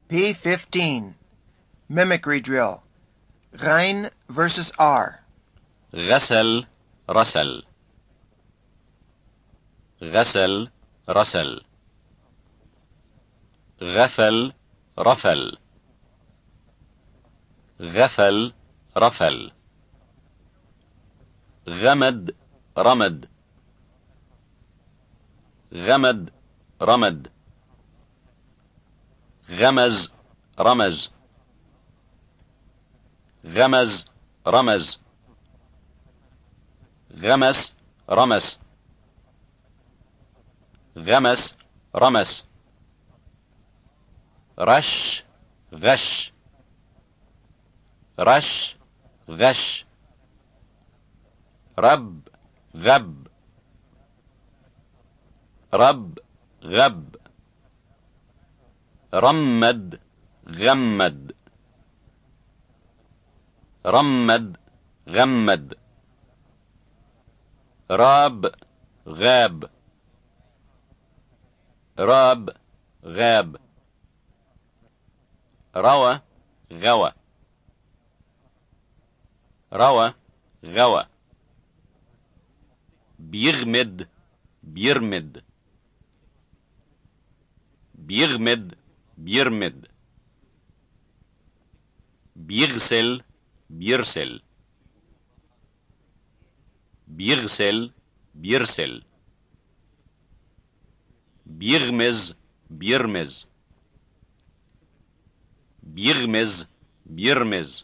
P15. Mimicry drill. Rein versus R. غسل رسل غسل رسل غفل رفل غفل رفل غمد رمد غمد رمد غمز رمز غمز رمز غمس رمس غمس رمس رش غش رش غش رب غب رب غب رمد غمد رمد غمد راب غاب راب غاب روى غوى روى غوى بيغمد بيرمد بيغمد بيرمد بيغسل بيرسل بيغسل بيرسل بيغمز بيرمز بيغمز بيرمز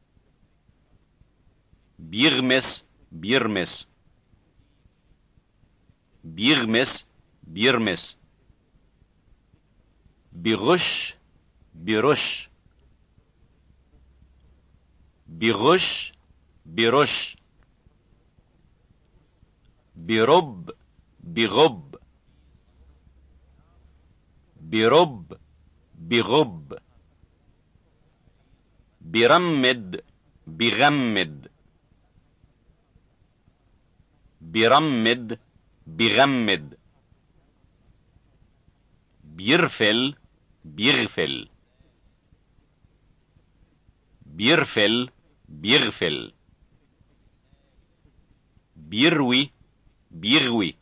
بيغمس بيرمس بيغمس بيرمس بيغش بيرش بيغش بيرش بيرب بيغب بيرب بيغب بيرمد بيغمد بيرمد بيغمد بيرفل بيغفل بيرفل بيغفل بيروي بيغوي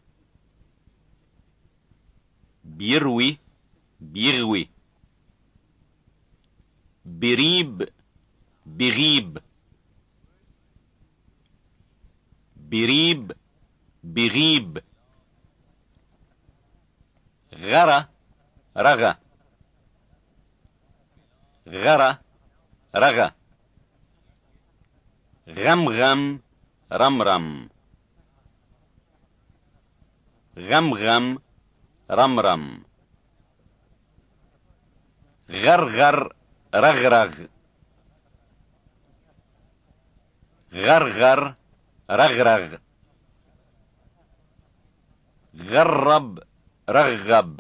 بيروي بيغوي بريب بغيب بريب بغيب غرى رغى غرى رغى غمغم رمرم غمغم رمرم غرغر رغرغ غرغر رغرغ غرب رغب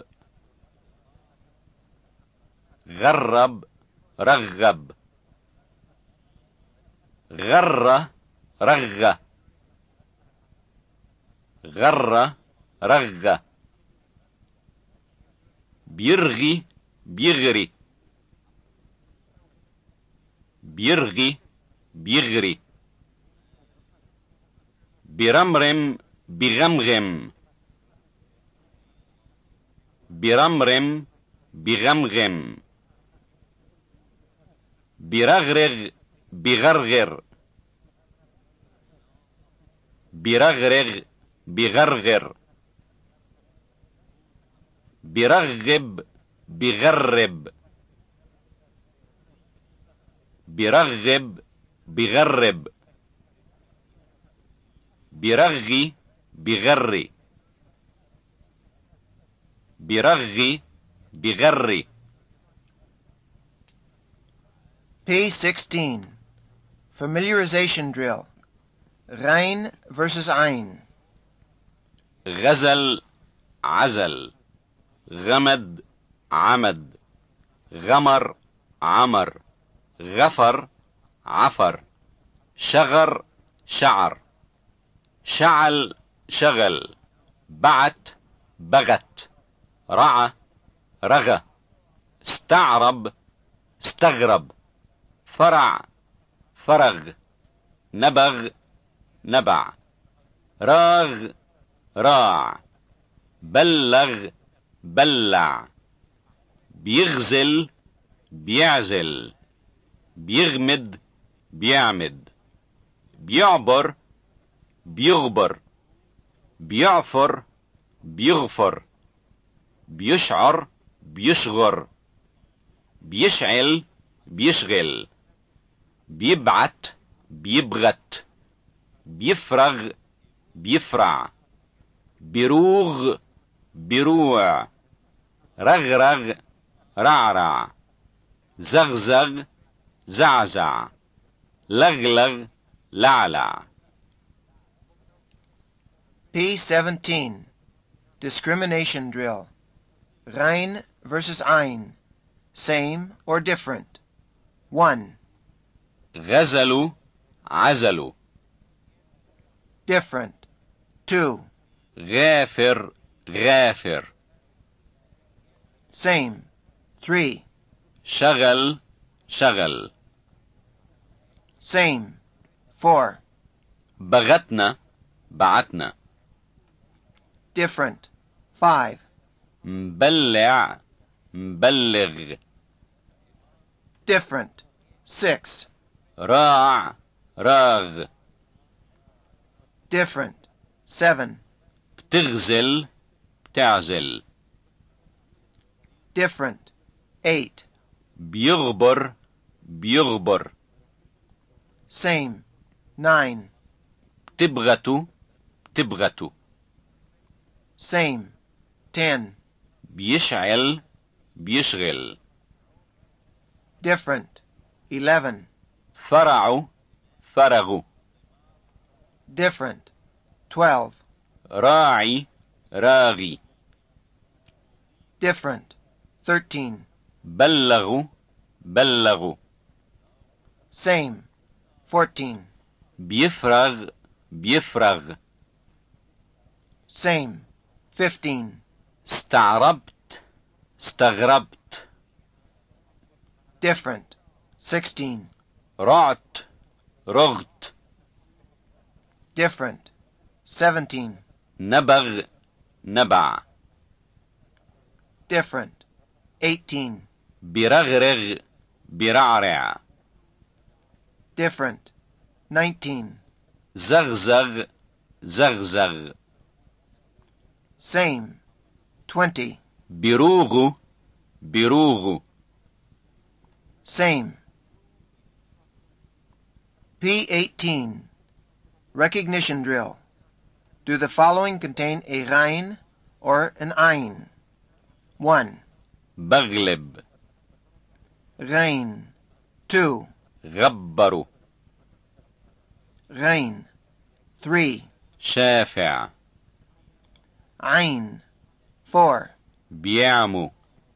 غرب رغب غر رغ غر رغ بيرغي بيغري بيرغي بيغري برمرم بغمغم برمرم بغمغم برغرغ بغرغر برغرغ بغرغر برغب بغرب برغب بغرب برغي بغري برغي بغري P16. Familiarization drill. Rein versus Ein. غزل عزل غمد عمد غمر عمر غفر عفر شغر شعر شعل شغل بعت بغت رعى رغى استعرب استغرب. فرع فرغ. نبغ نبع. راغ راع. بلغ بلع. بيغزل بيعزل. بيغمد بيعمد. بيعبر بيغبر. بيعفر بيغفر. بيشعر بيشغر. بيشعل بيشغل. بيبعت بيبغت. بيفرغ بيفرع. بيروغ بيروع. رغرغ رعرع. زغزغ زعزع. لغلغ لعلع. P17. Discrimination drill. Rein versus ein. Same or different. 1. غزلوا عزلوا. Different. 2. غافر غافر. Same. 3. شغل شغل. Same. 4. بغتنا بعتنا. Different. 5. مبلع مبلغ. Different. 6. راع راغ. Different. 7. بتغزل بتعزل. Different. 8. بيغبر بيغبر. Same. 9. بتبغتوا بتبغتوا. Same. 10. بيشعل بيشغل. Different. 11. فرعوا فرغوا. Different. 12. راعي راغي. Different. 13. بلغوا بلغوا. Same. 14. بيفرغ بيفرغ. Same. 15. استعربت استغربت. Different. 16. رعت رغت. Different. 17. نبغ نبع. Different. 18. برغرغ برعرع. Different. 19. زغزغ زغزغ. Same. 20. بروغ بروغ. Same. P18. Recognition drill. Do the following contain a rein or an ein? 1. بغلب. Rein. 2. غبروا. Rein. 3. شافع. Ein. 4. بيعموا.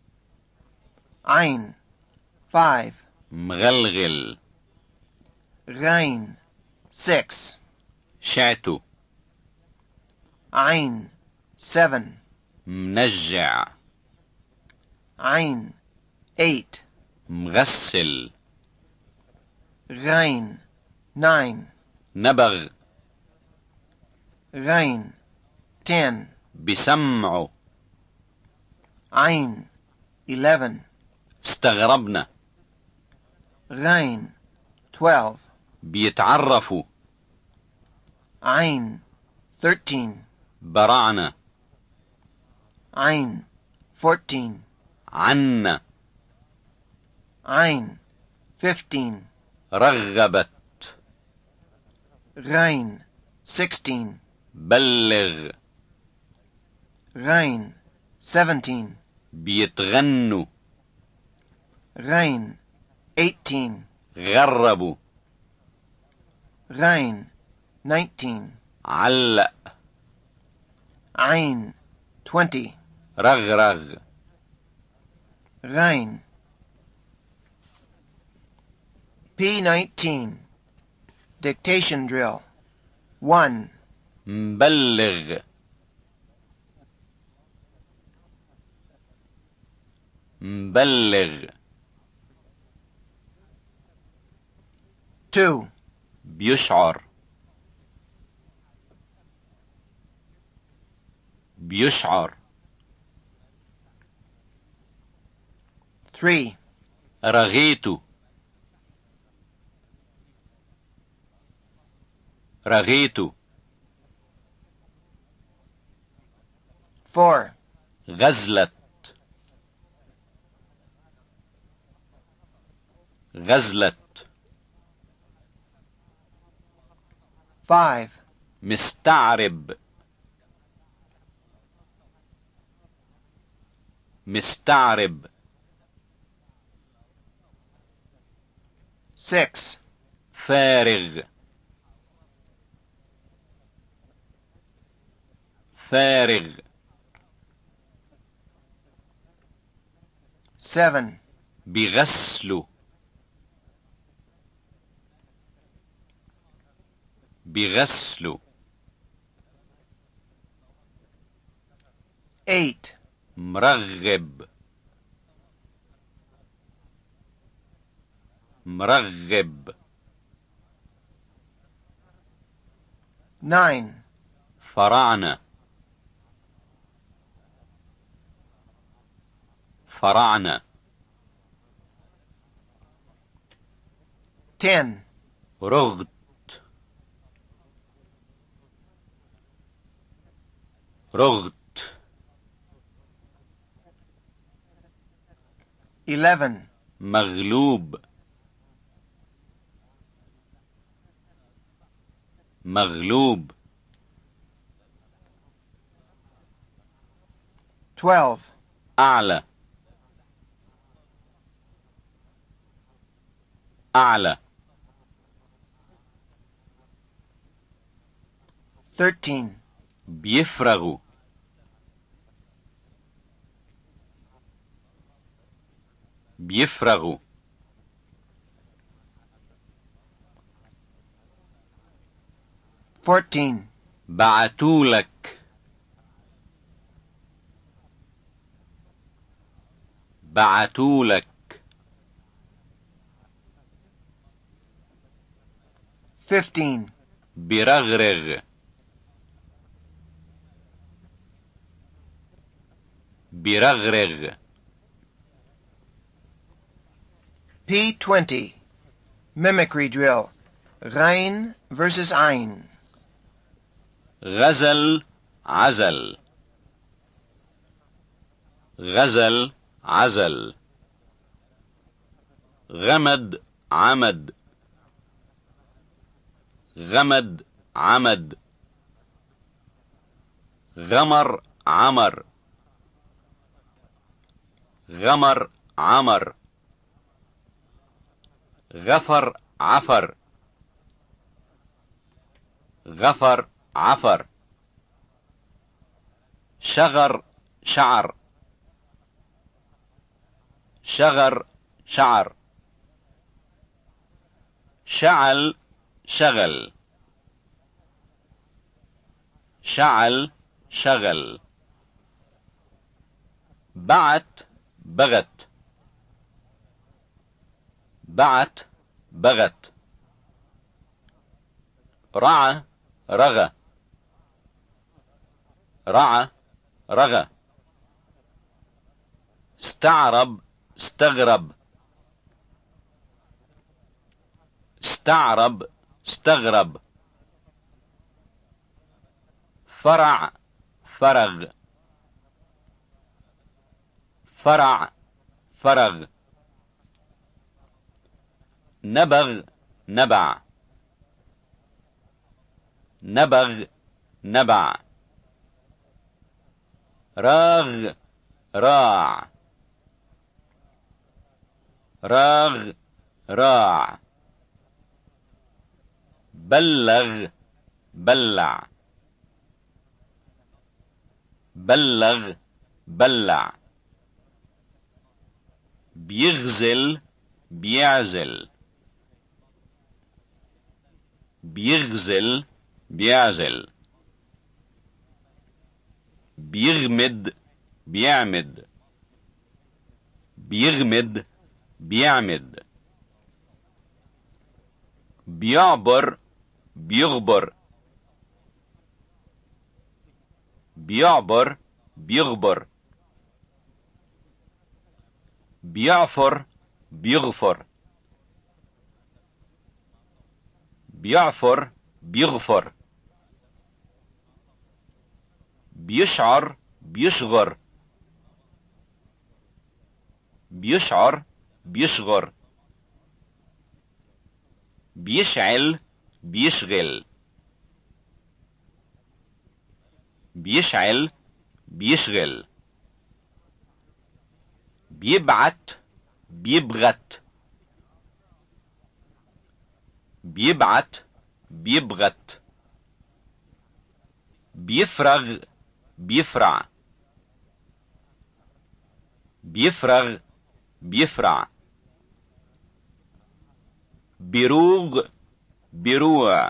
Ein. 5. مغلغل. Rein. 6. شعتوا. Ein. 7. منجع. Ein. 8. مغسل. Rein. 9. نبغ. Rein. 10. بسمعوا. Ein. 11. استغربنا. Rein. 12. بيتعرفوا. Ein. 13. برعنا. Ein. 14. عنا. Ein. 15. رغبت. Rein. 16. بلغ. Rein. 17. بيتغنوا. Rein. 18. غربوا. Rein. 19. علق. Ein. 20. رغرغ. Rein. P19. Dictation drill. 1. مبلغ. مبلغ. 2 بيشعر بيشعر 3 رغيت رغيت 4 غزلت غزلت 5 مستعرب مستعرب 6 فارغ فارغ 7 بغسل بغسل 8 مرغب مرغب 9 فراعنة فراعنة 10 رغد رغد 11 مغلوب مغلوب 12 أعلى أعلى 13 بيفرغ بيفرغ 14 بعتولك بعتولك 15 برغرغ برغرغ P20 Mimicry drill. Rein versus Ein. غزل عزل غزل عزل غمد عمد غمد عمد غمر عمر غمر عمر غفر عفر غفر عفر شغر شعر شغر شعر شعل شغل شعل شغل بعت بغت بعت بغت رعى رغى رعى رغى استعرب استغرب استعرب استغرب فرع فرغ فرع فرغ نبغ نبع نبغ نبع راغ راع راغ راع بلغ بلع بلغ بلع بيغزل بيعزل بيغزل بيعزل بيغمد بيعمد بيغمد بيعمد بيعبر بيغبر بيعبر بيغبر بيعفر بيغفر بيعفر بيغفر بيشعر بيشغر بيشعر بيشغر بيشعل بيشغل بيشعل بيشغل بيبعت بيبغت بيبعت بيبغت بيفرغ بيفرع بيفرغ بيفرع بيروغ بيروع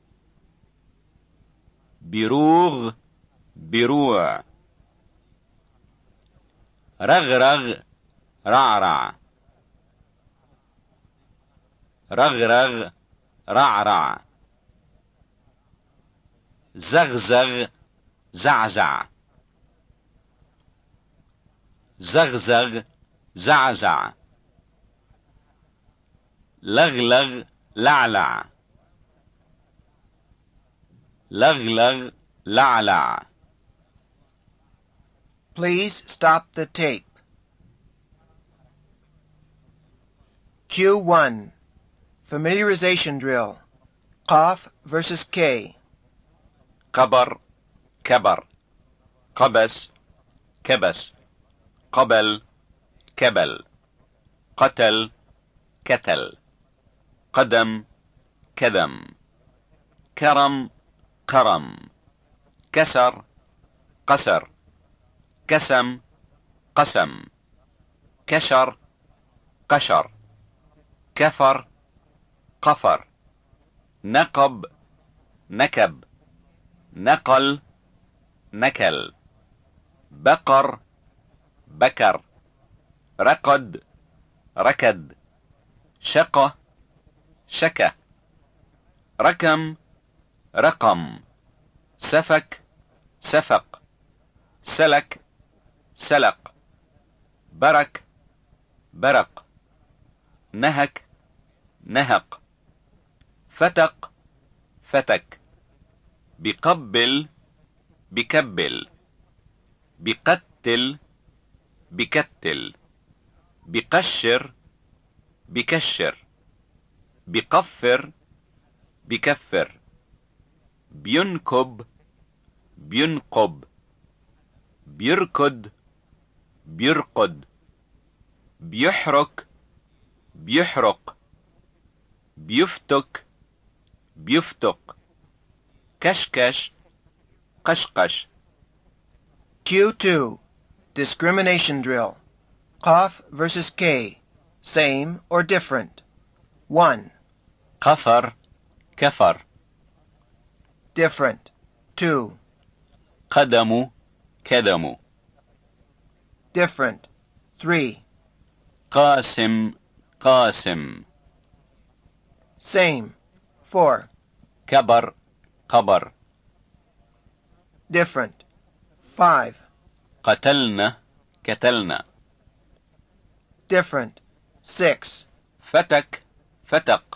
بيروغ بيروع رغرغ رعرع رغرغ رعرع زغزغ زعزع زغزغ زعزع لغلغ لعلع لغلغ لعلع. Please stop the tape. Q1. Familiarization drill. Qaf versus K. قبر كبر قبس كبس قبل كبل قتل كتل قدم كدم كرم قرم كسر قسر كسم قسم كشر قشر كفر قفر نقب نكب نقل نكل بقر بكر رقد ركد شقة شكى ركم رقم سفك سفق سلك سلق برك برق نهك نهق فتق فتك بقبل بكبل بقتل بكتل بقشر بكشر بقفر بكفر بينكب بينقب بيركض بيرقد بيحرك بيحرق بيفتك بيفتق كشكش قشقش. Q2. Discrimination drill. Qaf versus K. Same or different? 1. قفر كفر Different. 2. قدم كدم Different. 3. قاسم قاسم Same. 4. كبر قبر Different. 5. قتلنا كتلنا Different. 6. فتك فتق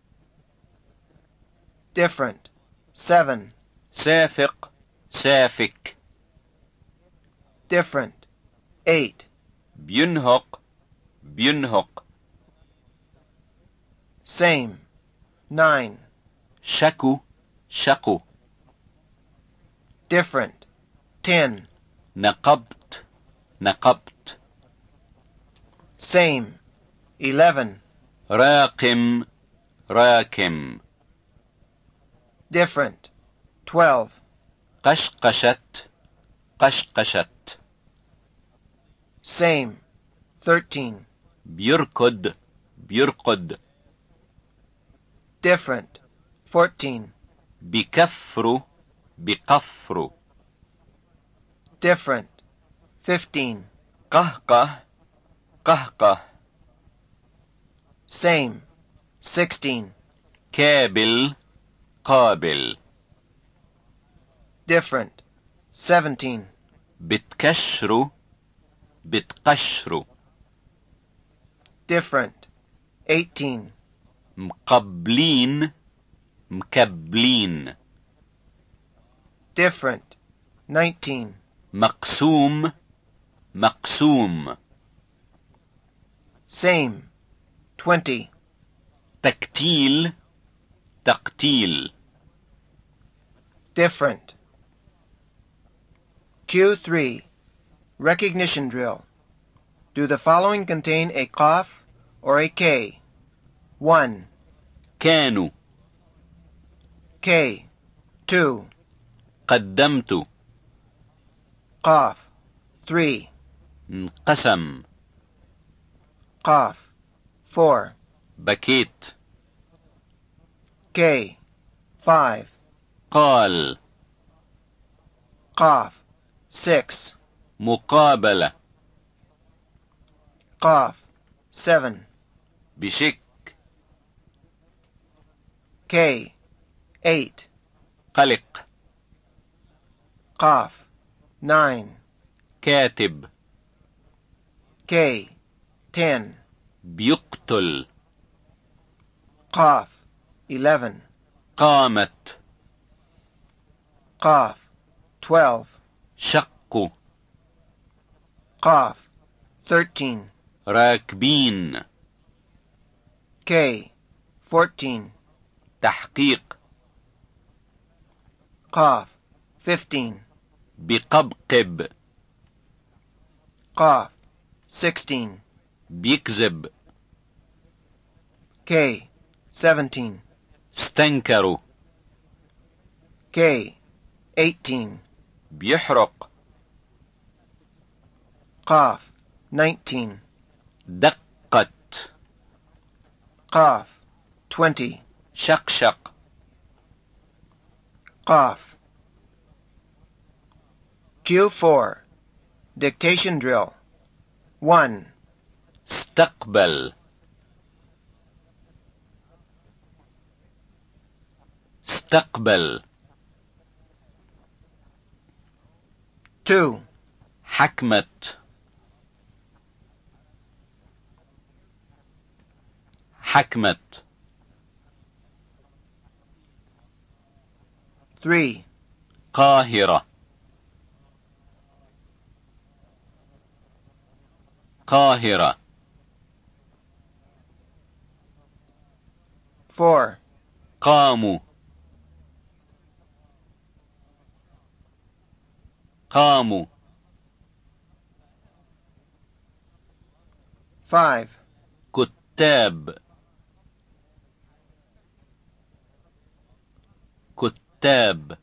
Different. 7. سافق سافك Different. 8. بينهق بينهق Same. 9. شكو شقو Different. 10. نقبت نقبت Same. 11. راقم راكم Different. 12. قشقشت قشقشت Same. 13. بيركض بيرقد Different. 14. بكفر بقفر Different. 15. قهقه قهقه Same. 16. كابل قابل. different. 17. بتكشروا بتقشروا. different. 18. مقبلين مكبلين. different. 19. مقسوم مقسوم. same. 20. تكتيل تقتيل. different. Q3. Recognition drill. Do the following contain a cough or a K? 1. كانوا. K. 2. قدمت. Cough. 3. انقسم. Cough. 4. بكيت. K. 5. قال. Cough. 6. مقابلة. Cough. 7. بشك. K. 8. قلق. Cough. 9. كاتب. K. 10. بيقتل. Cough. 11. قامت. Cough. 12. شقوا. Cough. 13. راكبين. K. 14. تحقيق. Cough. 15. بقبقب. Cough. 16. بيكذب. K. 17. استنكروا. K. 18. بيحرق. Cough. 19. دقت. Cough. 20. شقشق. Cough. Q4. Dictation drill. 1. استقبل. استقبل. 2. حكمت. حكمت. 3. قاهرة. قاهرة. 4. قاموا. قاموا. 5. كتاب. كتاب.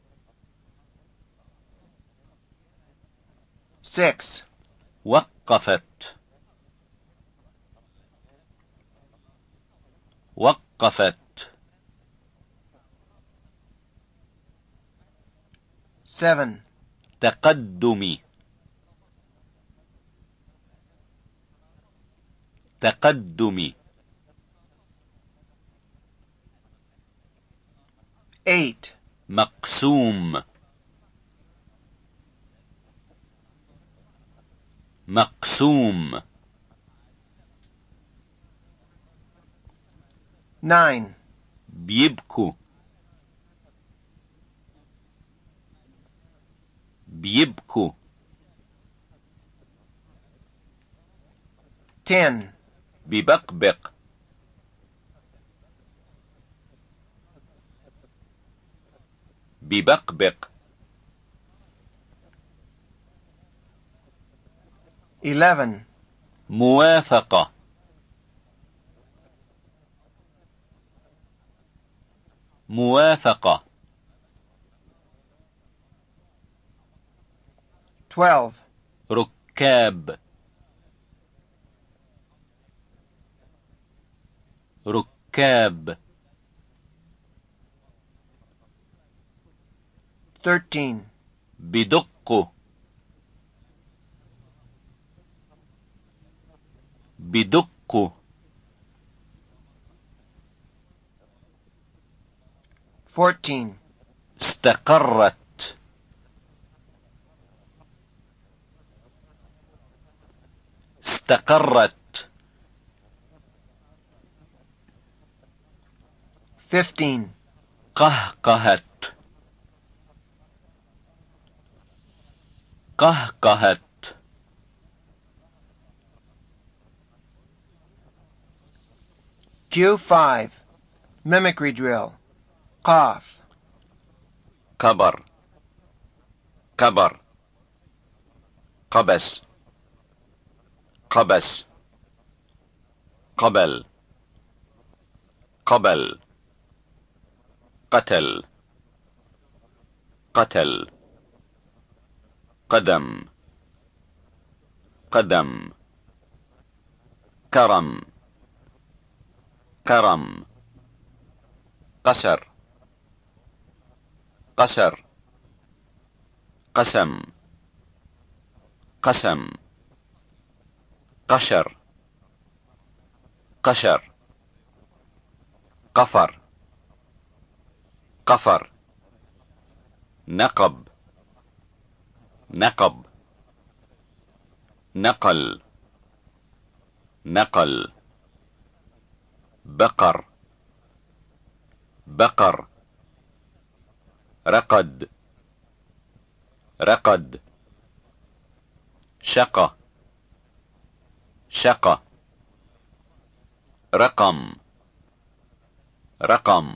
6. وقفت. وقفت. 7. تقدمي. تقدمي. 8. مقسوم. مقسوم. 9. بيبكوا. بيبكوا. 10. ببقبق. ببقبق. 11. موافقة. موافقة. 12. ركاب. ركاب. 13. بدقوا. بدقوا. 14. استقرت. استقرت. 15. قهقهت. قهقهت. Q5. Mimicry drill. Cough. كبر. كبر. قبس. قبس. قبل. قبل. قتل. قتل. قدم. قدم. كرم. كرم. قشر. قشر. قسم. قسم. قشر. قشر. قفر. قفر. نقب. نقب. نقل. نقل. بقر. بقر. رقد. رقد. شقة. شقة. رقم. رقم.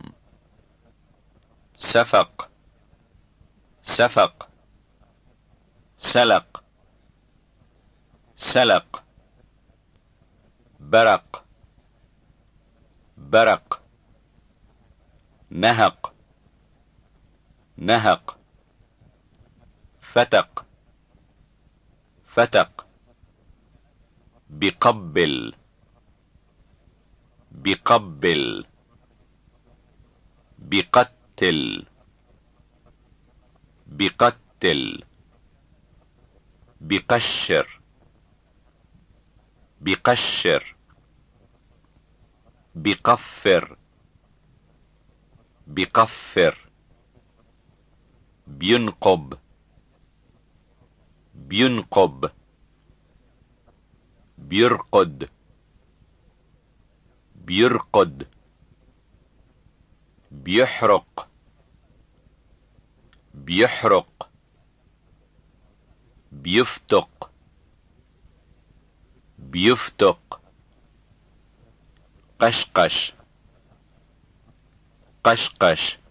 سفق. سفق. سلق. سلق. برق. برق. نهق. نهق. فتق. فتق. بقبل. بقبل. بقتل. بقتل. بقشر. بقشر. بقفر. بقفر. بينقب. بينقب. بيرقد. بيرقد. بيحرق. بيحرق. بيفتق. بيفتق. قشقش. قشقش.